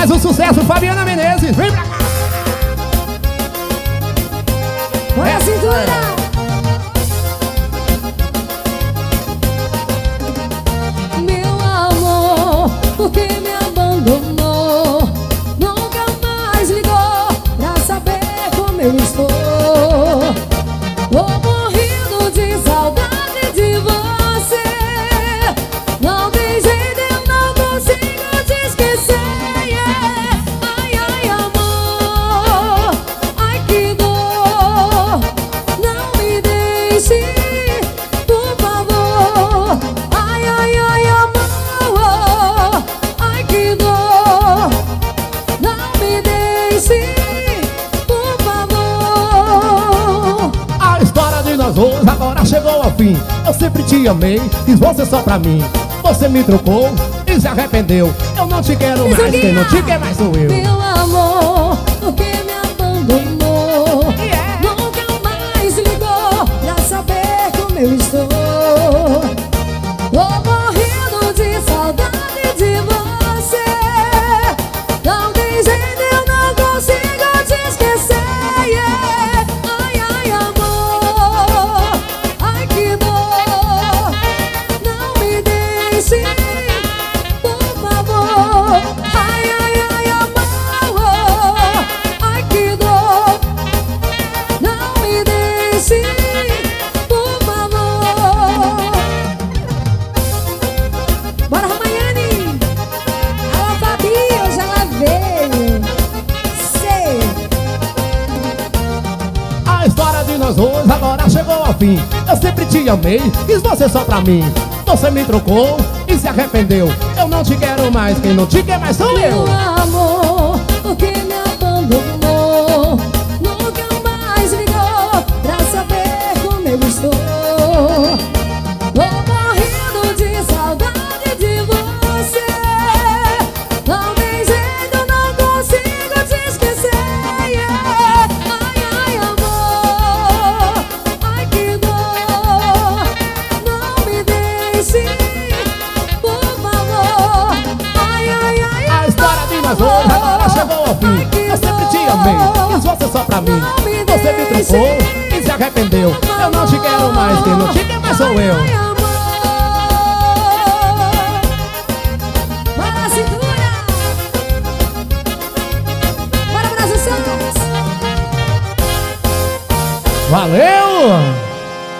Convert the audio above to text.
Mais um sucesso, Fabiana Menezes. Vem pra cá. Põe a cintura. Por que me abandonou? Nunca mais ligou pra saber como eu estou. Tô morrendo de saudade de você. Não tem jeito, eu não consigo te esquecer. Ai, ai, amor, ai que dor. Não me deixe, por favor. Ai, ai, ai, amor. Não me deixe, por favor. A história de nós dois agora chegou ao fim. Eu sempre te amei, quis você só pra mim. Você me trocou e se arrependeu. Eu não te quero mais, quem não te quer mais sou eu. Meu amor, por que me abandonou? Nunca mais ligou pra saber como eu estou. Tô morrendo de saudade de você. Não tem jeito, eu não consigo te esquecer. Ai, ai, amor, ai que dor. Não me deixe, por favor. Ai, ai, ai, amor, ai que dor. Não me deixe, por favor. Bora, Romayane. Alô, Fabi, hoje ela veio. Sei. A história de nós dois agora chegou ao fim. Eu sempre te amei, quis você só pra mim. Você me trocou e se arrependeu. Eu não te quero mais, quem não te quer mais sou eu. Meu amor, por que me abandonou? Nunca mais ligou pra saber como eu estou. Tô morrendo de saudade de você. Não tem jeito, não consigo te esquecer. Ai, ai, amor, ai que dor. Não me deixe, por favor. Ai, ai, ai, A história de nós dois agora chegou ao fim. Eu sempre te amei, quis você só pra mim. Você me trocou e se arrependeu. Eu não te quero mais, quem não te quer mais sou eu. ai, amor. Bora, cintura. Bora, Brasil Santos. Valeu!